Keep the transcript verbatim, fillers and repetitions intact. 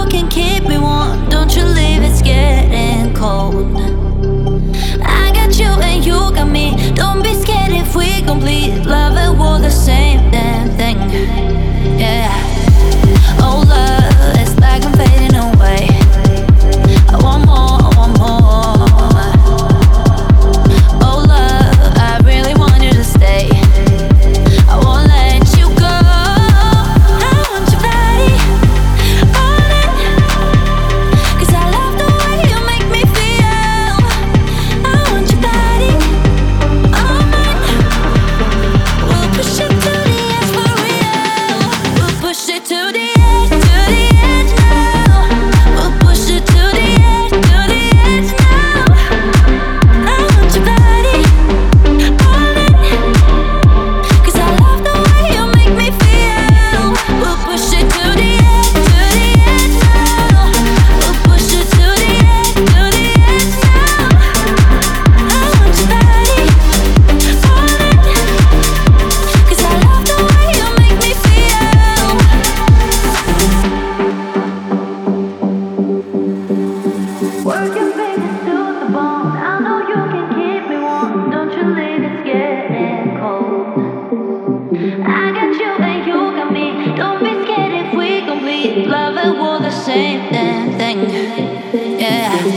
you can keep me warm. Don't you leave, it's getting cold. I got you and you got me. Don't be scared if we complete love and war, the same damn thing. Yeah. Oh love, it's like I'm fading away. I want more, I want more. Oh love, I really want you to stay. I won't let you go. I want your body all in, 'cause I love the way you make me feel. I want your body all mine. We'll push it to the edge for real. We'll push it to the edge, to the edge now. We'll push it to the edge, to the edge now. I want your body all in, 'cause I love the way you make me feel. We'll push it to the edge, to the edge now. We'll push it to the edge, to the edge now. I want your body all in, 'cause I love the way you make me feel. Work your fingers to the bone. I know you can keep me warm. Don't you leave, it's getting cold. I got you and you got me. Don't be scared if we complete love and war, the same damn thing. Yeah.